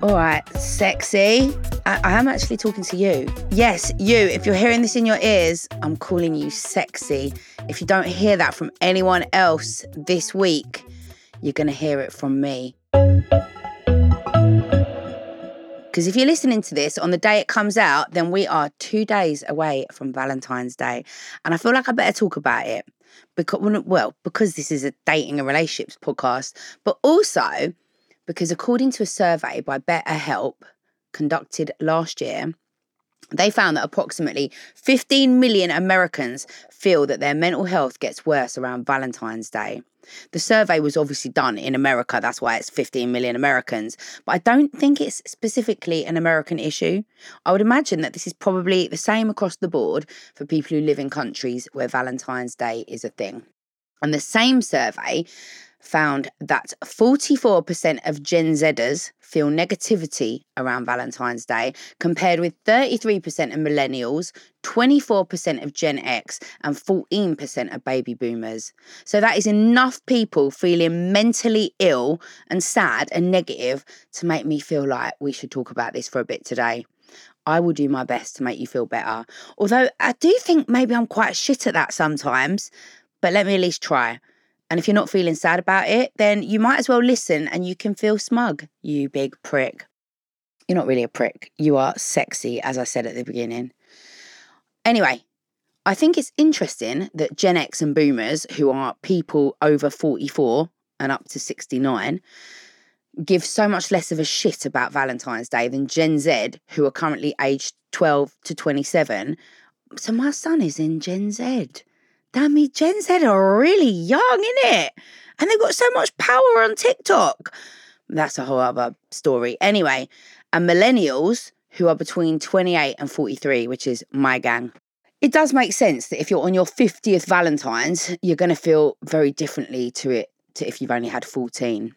All right, sexy. I am actually talking to you. Yes, you. If you're hearing this in your ears, I'm calling you sexy. If you don't hear that from anyone else this week, you're going to hear it from me. Because if you're listening to this on the day it comes out, then we are 2 days away from Valentine's Day. And I feel like I better talk about it. Because this is a dating and relationships podcast, but also because according to a survey by BetterHelp conducted last year, they found that approximately 15 million Americans feel that their mental health gets worse around Valentine's Day. The survey was obviously done in America, that's why it's 15 million Americans, but I don't think it's specifically an American issue. I would imagine that this is probably the same across the board for people who live in countries where Valentine's Day is a thing. And the same survey found that 44% of Gen Zers feel negativity around Valentine's Day, compared with 33% of millennials, 24% of Gen X, and 14% of baby boomers. So that is enough people feeling mentally ill and sad and negative to make me feel like we should talk about this for a bit today. I will do my best to make you feel better. Although I do think maybe I'm quite shit at that sometimes, but let me at least try. And if you're not feeling sad about it, then you might as well listen and you can feel smug, you big prick. You're not really a prick. You are sexy, as I said at the beginning. Anyway, I think it's interesting that Gen X and boomers, who are people over 44 and up to 69, give so much less of a shit about Valentine's Day than Gen Z, who are currently aged 12 to 27. So my son is in Gen Z. Damn me, Gen Z are really young, innit? And they've got so much power on TikTok. That's a whole other story. Anyway, and millennials, who are between 28 and 43, which is my gang. It does make sense that if you're on your 50th Valentine's, you're going to feel very differently to it to if you've only had 14.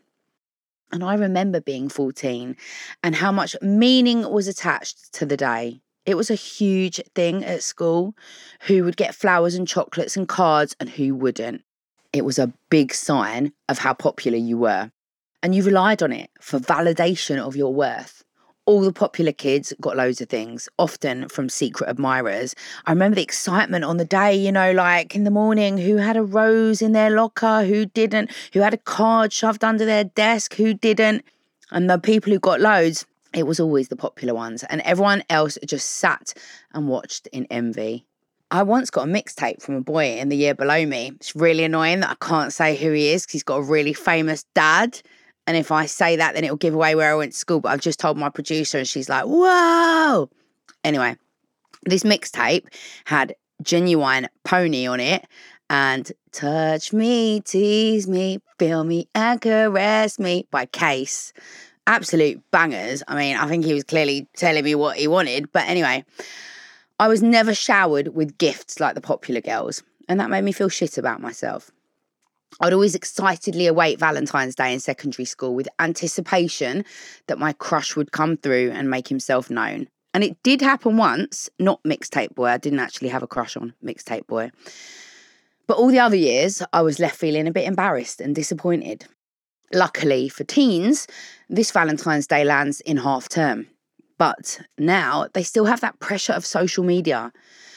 And I remember being 14 and how much meaning was attached to the day. It was a huge thing at school. Who would get flowers and chocolates and cards and who wouldn't? It was a big sign of how popular you were. And you relied on it for validation of your worth. All the popular kids got loads of things, often from secret admirers. I remember the excitement on the day, like in the morning, who had a rose in their locker, who didn't, who had a card shoved under their desk, who didn't. And the people who got loads, it was always the popular ones, and everyone else just sat and watched in envy. I once got a mixtape from a boy in the year below me. It's really annoying that I can't say who he is because he's got a really famous dad. And if I say that, then it'll give away where I went to school. But I've just told my producer and she's like, whoa. Anyway, this mixtape had Genuine Pony on it and Touch Me, Tease Me, Feel Me and Caress Me by Case. Absolute bangers. I mean, I think he was clearly telling me what he wanted. But anyway, I was never showered with gifts like the popular girls. And that made me feel shit about myself. I'd always excitedly await Valentine's Day in secondary school with anticipation that my crush would come through and make himself known. And it did happen once, not Mixtape Boy. I didn't actually have a crush on Mixtape Boy. But all the other years, I was left feeling a bit embarrassed and disappointed. Luckily for teens, this Valentine's Day lands in half term. But now they still have that pressure of social media.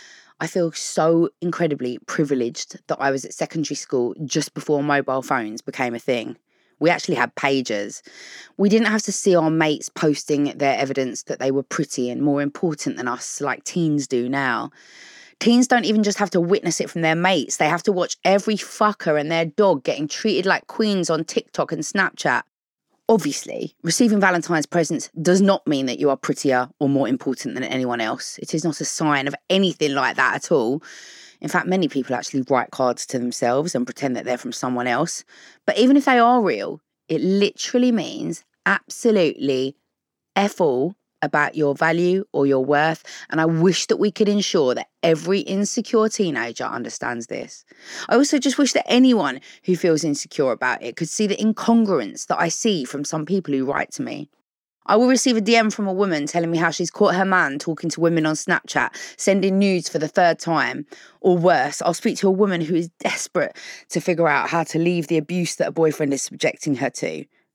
I feel so incredibly privileged that I was at secondary school just before mobile phones became a thing. We actually had pagers. We didn't have to see our mates posting their evidence that they were pretty and more important than us like teens do now. Teens don't even just have to witness it from their mates. They have to watch every fucker and their dog getting treated like queens on TikTok and Snapchat. Obviously, receiving Valentine's presents does not mean that you are prettier or more important than anyone else. It is not a sign of anything like that at all. In fact, many people actually write cards to themselves and pretend that they're from someone else. But even if they are real, it literally means absolutely F all about your value or your worth. And I wish that we could ensure that every insecure teenager understands this. I also just wish that anyone who feels insecure about it could see the incongruence that I see from some people who write to me. I will receive a DM from a woman telling me how she's caught her man talking to women on Snapchat, sending nudes for the third time. Or worse, I'll speak to a woman who is desperate to figure out how to leave the abuse that a boyfriend is subjecting her to.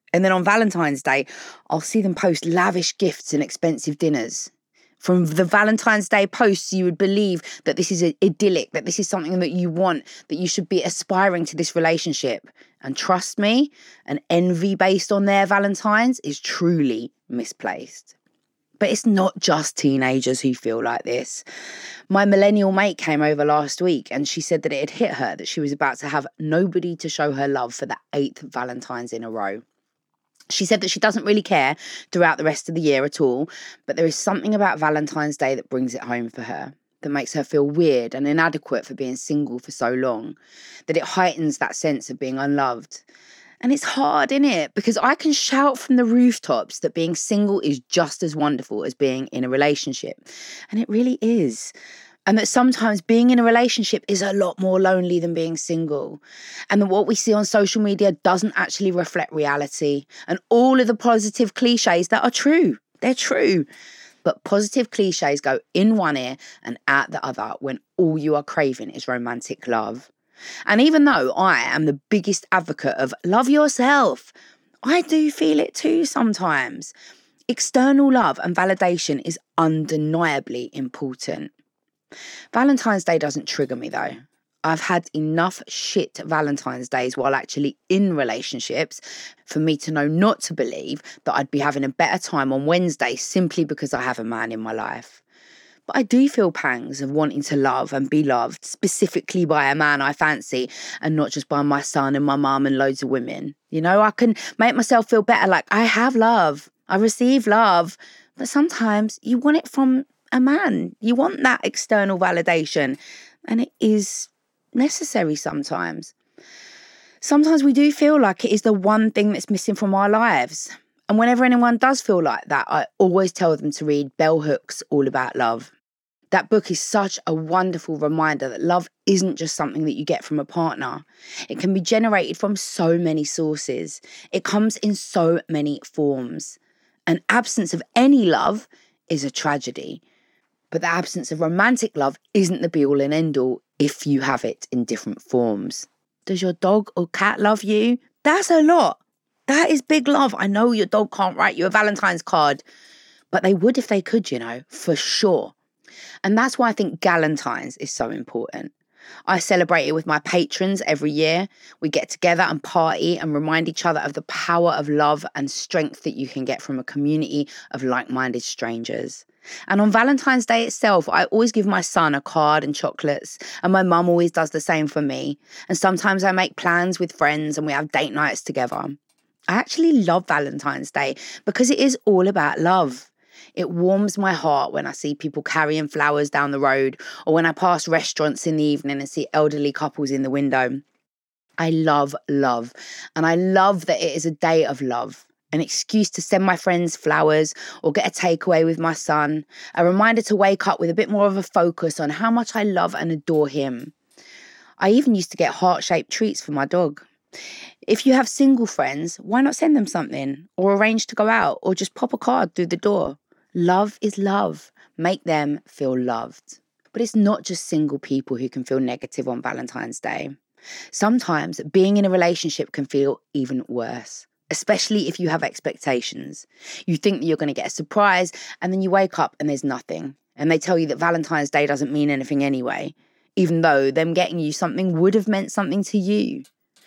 And then on Valentine's Day, I'll see them post lavish gifts and expensive dinners. From the Valentine's Day posts, you would believe that this is idyllic, that this is something that you want, that you should be aspiring to this relationship. And trust me, an envy based on their Valentines is truly misplaced. But it's not just teenagers who feel like this. My millennial mate came over last week and she said that it had hit her that she was about to have nobody to show her love for the 8th Valentine's in a row. She said that she doesn't really care throughout the rest of the year at all, but there is something about Valentine's Day that brings it home for her, that makes her feel weird and inadequate for being single for so long, that it heightens that sense of being unloved. And it's hard, innit? Because I can shout from the rooftops that being single is just as wonderful as being in a relationship. And it really is. And that sometimes being in a relationship is a lot more lonely than being single. And that what we see on social media doesn't actually reflect reality. And all of the positive cliches that are true, they're true. But positive cliches go in one ear and out the other when all you are craving is romantic love. And even though I am the biggest advocate of love yourself, I do feel it too sometimes. External love and validation is undeniably important. Valentine's Day doesn't trigger me though. I've had enough shit Valentine's Days while actually in relationships for me to know not to believe that I'd be having a better time on Wednesday simply because I have a man in my life. But I do feel pangs of wanting to love and be loved specifically by a man I fancy and not just by my son and my mum and loads of women. You know, I can make myself feel better like I have love, I receive love, but sometimes you want it from a man. You want that external validation and it is necessary sometimes. Sometimes we do feel like it is the one thing that's missing from our lives. And whenever anyone does feel like that, I always tell them to read Bell Hooks' All About Love. That book is such a wonderful reminder that love isn't just something that you get from a partner. It can be generated from so many sources. It comes in so many forms. An absence of any love is a tragedy. But the absence of romantic love isn't the be-all and end-all if you have it in different forms. Does your dog or cat love you? That's a lot. That is big love. I know your dog can't write you a Valentine's card, but they would if they could, you know, for sure. And that's why I think Galentine's is so important. I celebrate it with my patrons every year. We get together and party and remind each other of the power of love and strength that you can get from a community of like-minded strangers. And on Valentine's Day itself, I always give my son a card and chocolates, and my mum always does the same for me. And sometimes I make plans with friends and we have date nights together. I actually love Valentine's Day because it is all about love. It warms my heart when I see people carrying flowers down the road or when I pass restaurants in the evening and see elderly couples in the window. I love love, and I love that it is a day of love, an excuse to send my friends flowers or get a takeaway with my son, a reminder to wake up with a bit more of a focus on how much I love and adore him. I even used to get heart-shaped treats for my dog. If you have single friends, why not send them something or arrange to go out or just pop a card through the door? Love is love. Make them feel loved. But it's not just single people who can feel negative on Valentine's Day. Sometimes being in a relationship can feel even worse, especially if you have expectations. You think that you're going to get a surprise and then you wake up and there's nothing. And they tell you that Valentine's Day doesn't mean anything anyway, even though them getting you something would have meant something to you.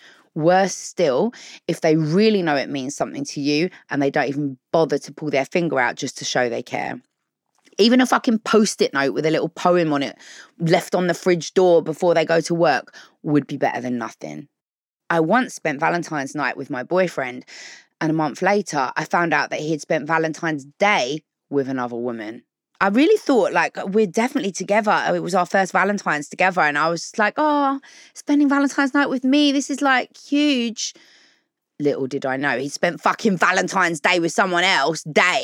Worse still, if they really know it means something to you and they don't even bother to pull their finger out just to show they care. Even a fucking post-it note with a little poem on it left on the fridge door before they go to work would be better than nothing. I once spent Valentine's night with my boyfriend, and a month later I found out that he had spent Valentine's Day with another woman. I really thought like we're definitely together. It was our first Valentine's together. And I was like, oh, spending Valentine's night with me. This is like huge. Little did I know he spent fucking Valentine's Day with someone else.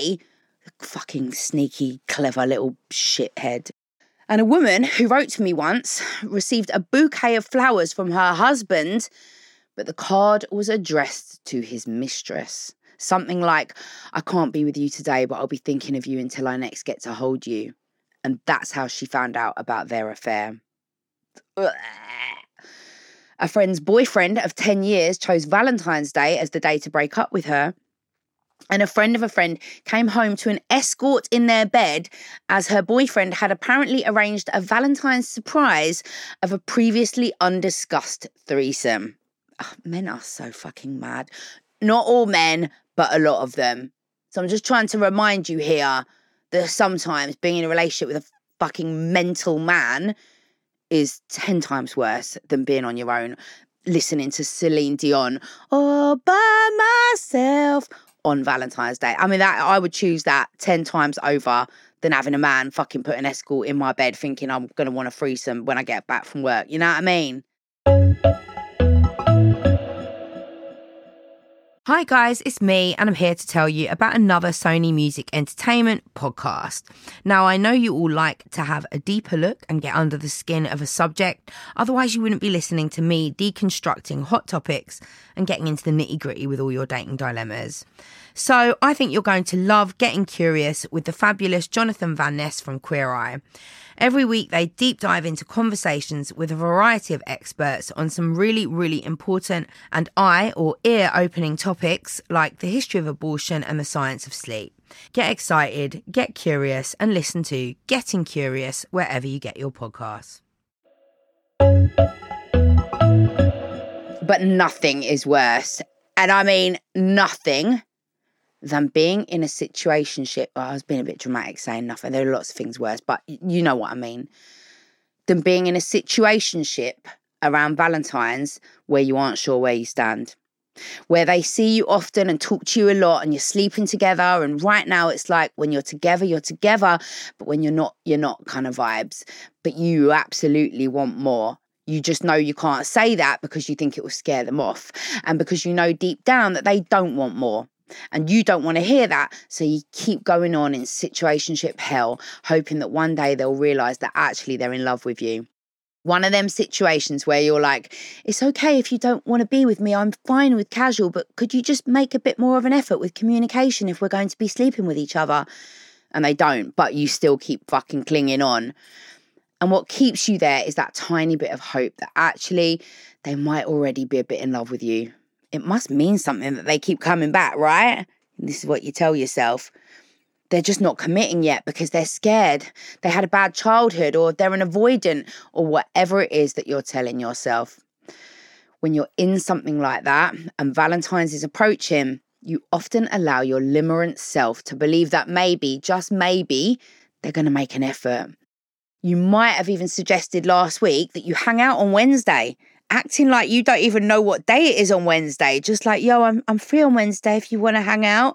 Fucking sneaky, clever little shithead. And a woman who wrote to me once received a bouquet of flowers from her husband, but the card was addressed to his mistress. Something like, I can't be with you today, but I'll be thinking of you until I next get to hold you. And that's how she found out about their affair. Ugh. A friend's boyfriend of 10 years chose Valentine's Day as the day to break up with her. And a friend of a friend came home to an escort in their bed as her boyfriend had apparently arranged a Valentine's surprise of a previously undiscussed threesome. Oh, men are so fucking mad. Not all men, but a lot of them. So I'm just trying to remind you here that sometimes being in a relationship with a fucking mental man is 10 times worse than being on your own, listening to Celine Dion all by myself on Valentine's Day. I mean, that I would choose that 10 times over than having a man fucking put an escort in my bed thinking I'm going to want a threesome when I get back from work. You know what I mean? Hi guys, it's me and I'm here to tell you about another Sony Music Entertainment podcast. Now, I know you all like to have a deeper look and get under the skin of a subject, otherwise you wouldn't be listening to me deconstructing hot topics and getting into the nitty-gritty with all your dating dilemmas. So I think you're going to love Getting Curious with the fabulous Jonathan Van Ness from Queer Eye. Every week, they deep dive into conversations with a variety of experts on some really, really important and eye or ear-opening topics like the history of abortion and the science of sleep. Get excited, get curious, and listen to Getting Curious wherever you get your podcasts. But nothing is worse, and I mean nothing, than being in a situationship. Oh, I was being a bit dramatic saying nothing. There are lots of things worse, but you know what I mean. Than being in a situationship around Valentine's where you aren't sure where you stand. Where they see you often and talk to you a lot and you're sleeping together. And right now it's like when you're together, but when you're not kind of vibes. But you absolutely want more. You just know you can't say that because you think it will scare them off. And because you know deep down that they don't want more. And you don't want to hear that, so you keep going on in situationship hell, hoping that one day they'll realise that actually they're in love with you. One of them situations where you're like, it's okay if you don't want to be with me, I'm fine with casual, but could you just make a bit more of an effort with communication if we're going to be sleeping with each other? And they don't, but you still keep fucking clinging on. And what keeps you there is that tiny bit of hope that actually they might already be a bit in love with you. It must mean something that they keep coming back, right? This is what you tell yourself. They're just not committing yet because they're scared. They had a bad childhood, or they're an avoidant, or whatever it is that you're telling yourself. When you're in something like that and Valentine's is approaching, you often allow your limerent self to believe that maybe, just maybe, they're going to make an effort. You might have even suggested last week that you hang out on Wednesday, acting like you don't even know what day it is on Wednesday. Just like, yo, I'm free on Wednesday if you want to hang out.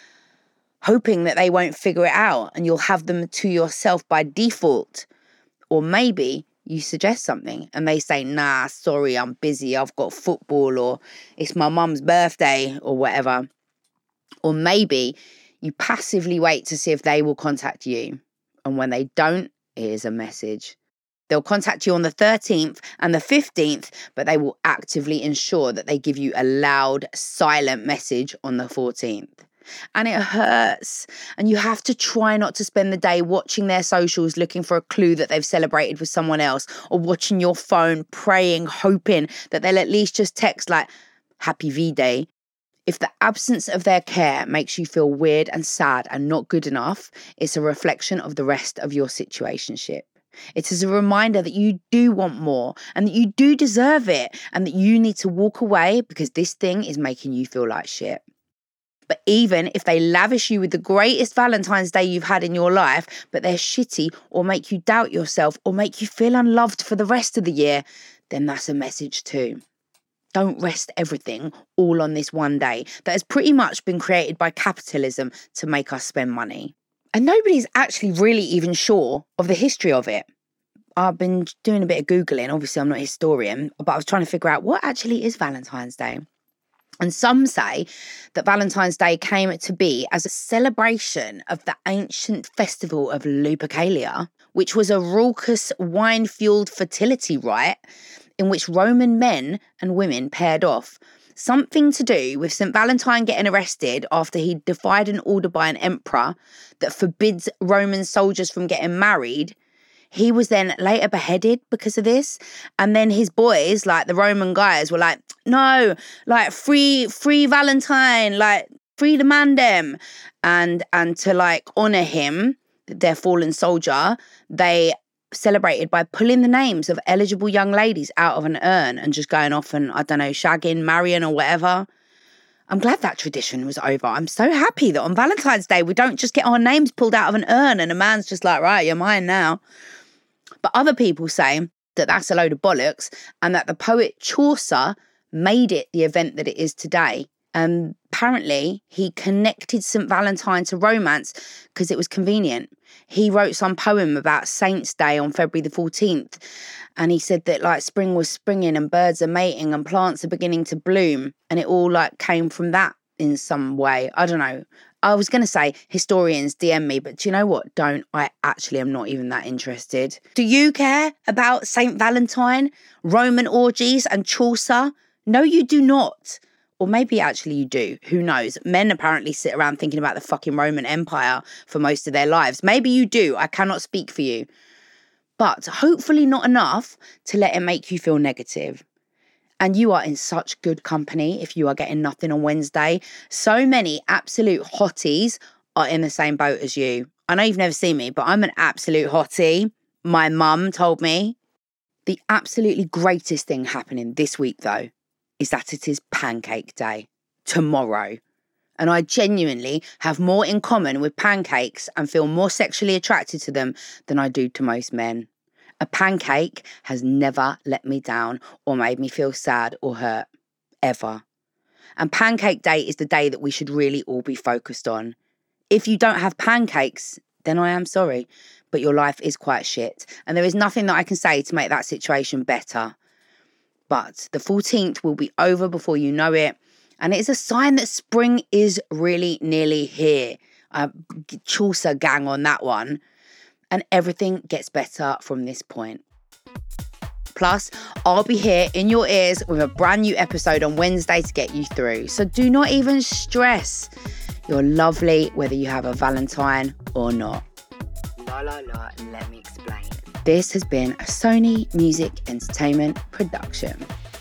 Hoping that they won't figure it out and you'll have them to yourself by default. Or maybe you suggest something and they say, nah, sorry, I'm busy. I've got football, or it's my mum's birthday, or whatever. Or maybe you passively wait to see if they will contact you. And when they don't, here's a message. They'll contact you on the 13th and the 15th, but they will actively ensure that they give you a loud, silent message on the 14th. And it hurts. And you have to try not to spend the day watching their socials looking for a clue that they've celebrated with someone else, or watching your phone, praying, hoping that they'll at least just text like, Happy V-Day. If the absence of their care makes you feel weird and sad and not good enough, it's a reflection of the rest of your situationship. It is a reminder that you do want more and that you do deserve it and that you need to walk away because this thing is making you feel like shit. But even if they lavish you with the greatest Valentine's Day you've had in your life, but they're shitty or make you doubt yourself or make you feel unloved for the rest of the year, then that's a message too. Don't rest everything all on this one day that has pretty much been created by capitalism to make us spend money. And nobody's actually really even sure of the history of it. I've been doing a bit of Googling. Obviously, I'm not a historian, but I was trying to figure out what actually is Valentine's Day. And some say that Valentine's Day came to be as a celebration of the ancient festival of Lupercalia, which was a raucous wine-fueled fertility rite in which Roman men and women paired off. Something to do with St. Valentine getting arrested after he defied an order by an emperor that forbids Roman soldiers from getting married. He was then later beheaded because of this. And then his boys, like the Roman guys, were like, no, like free Valentine, like free the man them. And to like honour him, their fallen soldier, they celebrated by pulling the names of eligible young ladies out of an urn and just going off and, I don't know, shagging, marrying or whatever. I'm glad that tradition was over. I'm so happy that on Valentine's Day, we don't just get our names pulled out of an urn and a man's just like, right, you're mine now. But other people say that that's a load of bollocks and that the poet Chaucer made it the event that it is today. Apparently, he connected St. Valentine to romance because it was convenient. He wrote some poem about Saints' Day on February the 14th. And he said that like spring was springing and birds are mating and plants are beginning to bloom. And it all like came from that in some way. I don't know. I was going to say historians DM me, but do you know what? Don't. I actually am not even that interested. Do you care about St. Valentine, Roman orgies and Chaucer? No, you do not. Or maybe actually you do. Who knows? Men apparently sit around thinking about the fucking Roman Empire for most of their lives. Maybe you do. I cannot speak for you. But hopefully not enough to let it make you feel negative. And you are in such good company if you are getting nothing on Wednesday. So many absolute hotties are in the same boat as you. I know you've never seen me, but I'm an absolute hottie. My mum told me. The absolutely greatest thing happening this week, though, is that it is Pancake Day tomorrow. And I genuinely have more in common with pancakes and feel more sexually attracted to them than I do to most men. A pancake has never let me down or made me feel sad or hurt, ever. And Pancake Day is the day that we should really all be focused on. If you don't have pancakes, then I am sorry, but your life is quite shit. And there is nothing that I can say to make that situation better. But the 14th will be over before you know it. And it is a sign that spring is really nearly here. Chaucer gang on that one. And everything gets better from this point. Plus, I'll be here in your ears with a brand new episode on Wednesday to get you through. So do not even stress. You're lovely whether you have a Valentine or not. Let me explain. This has been a Sony Music Entertainment production.